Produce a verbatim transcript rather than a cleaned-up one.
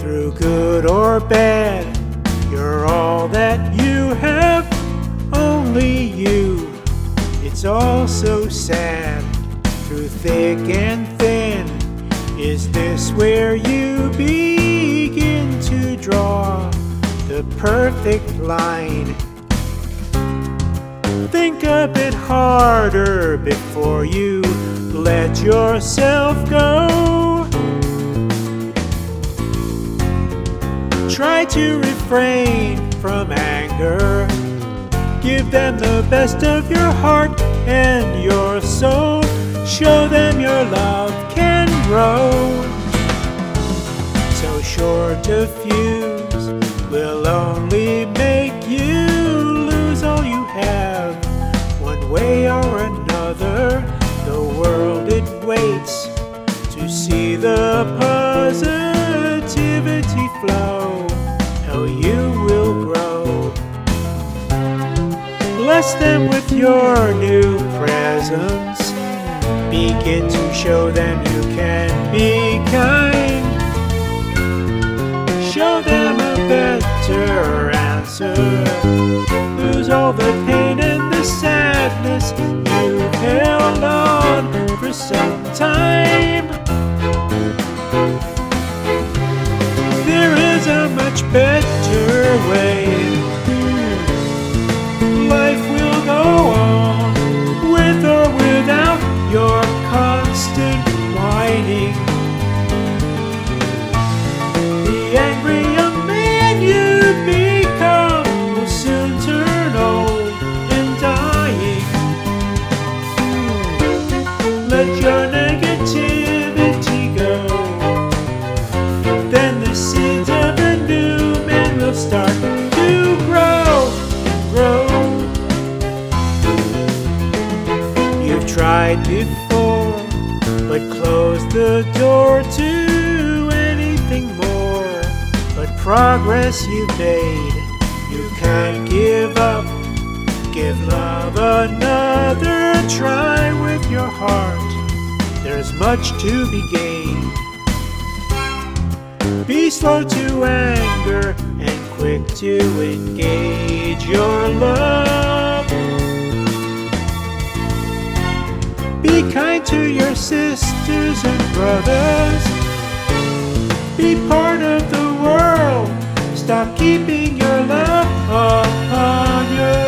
Through good or bad, you're all that you have, only you. It's all so sad. Through thick and thin, is this where you begin to draw the perfect line? Think a bit harder before you let yourself go. Try to refrain from anger. Give them the best of your heart and your soul. Show them your love can grow. So short a fuse will only make you lose all you have. One way or another, the world it waits to see the positivity flow, how you will grow. Bless them with your new presence. Begin to show them you can be kind. Show them a better answer. Lose all the pain and the sadness you've held on for some time. There is a much better way. Life will go on, with or without your constant whining. The angry young man you become will soon turn old and dying. Let your negativity go. Then the seeds of a new man will start to grow and grow. You've tried before, but closed the door to anything more. But progress you've made, you can't give up. Give love another try with your heart. There's much to be gained. Be slow to anger and quick to engage your love. Be kind to your sisters and brothers. Be part of the world. Stop keeping your love upon your